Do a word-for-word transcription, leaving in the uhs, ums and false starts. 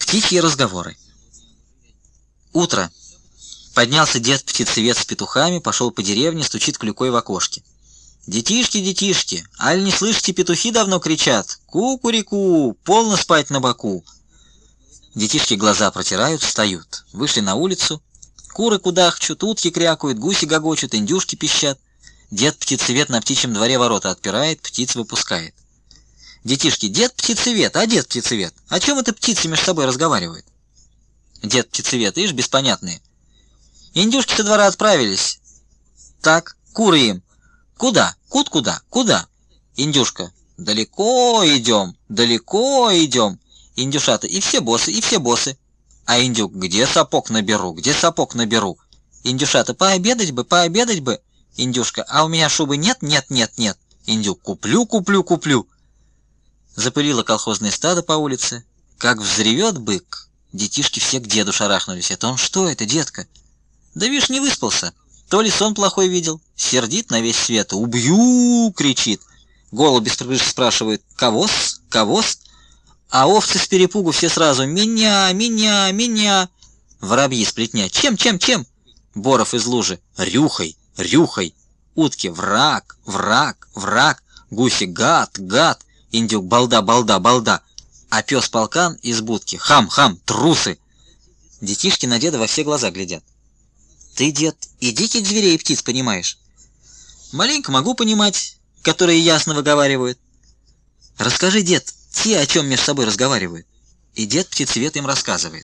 Птичьи разговоры. Утро. Поднялся дед-птицевед с петухами, пошел по деревне, стучит клюкой в окошке. «Детишки, детишки, аль не слышите, петухи давно кричат? Ку-ку-рику, полно спать на боку!» Детишки глаза протирают, встают. Вышли на улицу. Куры кудахчут, утки крякают, гуси гогочут, индюшки пищат. Дед-птицевед на птичьем дворе ворота отпирает, птиц выпускает. Детишки: «Дед-птицевед, а дед-птицевед, о чем это птицы между собой разговаривают?» Дед-птицевед: «Ишь, беспонятные. Индюшки со двора отправились. Так, куры им: куда? Кут куда? Куда?» Индюшка: «Далеко идем, далеко идем». Индюшата: «И все боссы, и все боссы». А индюк: «Где сапог наберу, где сапог наберу?» Индюшата: «Пообедать бы, пообедать бы». Индюшка: «А у меня шубы нет, нет, нет, нет». Индюк: «Куплю, куплю, куплю». Запылило колхозное стадо по улице. Как взревет бык. Детишки все к деду шарахнулись. «Это он что это, детка?» «Да вишь, не выспался. То ли сон плохой видел. Сердит на весь свет. Убью!» — кричит. Голуби с крыши спрашивают: «Кого-с? Кого-с?» А овцы с перепугу все сразу: «Меня, меня, меня!» Воробьи сплетня: «Чем, чем, чем?» Боров из лужи: «Рюхой, рюхой!» Утки: «Враг, враг, враг!» Гуси: «Гад, гад!» Индюк: «Балда, балда, балда!» А пес-полкан из будки: «Хам, хам, трусы!» Детишки на деда во все глаза глядят. «Ты, дед, и диких зверей и птиц понимаешь?» «Маленько могу понимать, которые ясно выговаривают». «Расскажи, дед, те, о чем между собой разговаривают». И дед-птицевед им рассказывает.